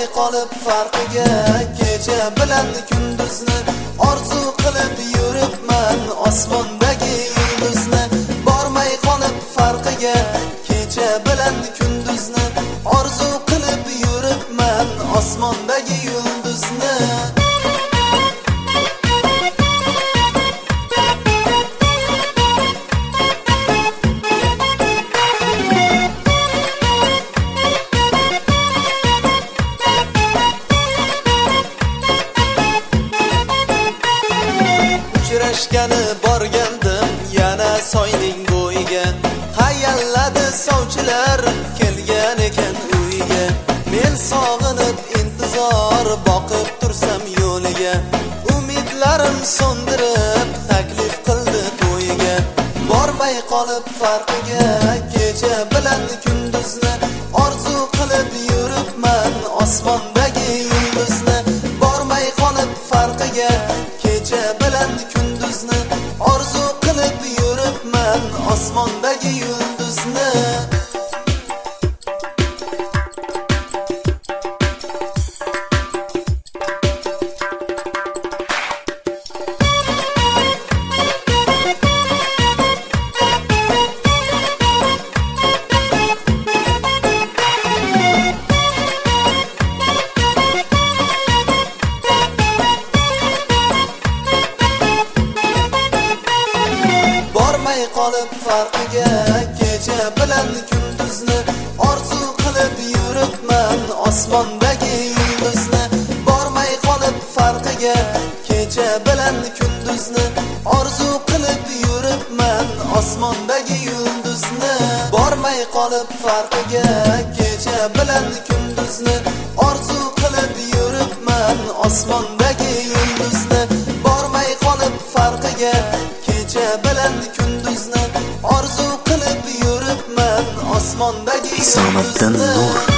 qolib farqiga, kecha bilan kunduzni orzu qilib yuribman osmondagi yulduzni. Bormay qolib farqiga, kecha bilan kunduzni orzu qilib yuribman osmondagi yulduzni. Uchrashgani borgandim yana soyning bo'yiga, hayalladi sovchilar kelgan ekan uyiga. Men sog'inib intizor boqib tursam yo'liga, umidlarim so'ndirib taklif qildi to'yiga. Bormay qolib farqiga, kecha bilan kunduzni orzu qilib yuribman osmondagi yulduzni. Bormay qolib farqiga, kecha bilan kunduzni orzu qilib yuribman osmondagi yulduzni. Bormay qolib farqiga, kecha bilan kunduzni orzu qilib yuribman osmondagi yulduzni. Bormay qolib farqiga, kecha bilan kunduzni orzu qilib yuribman osmondagi yulduzni. Bormay qolib farqiga, kecha bilan kunduzni orzu qilib yuribman osmondagi yulduzni. Bormay qolib farqiga, kecha bilan kunduzni orzu qilib yuribman osmondagi yulduzni.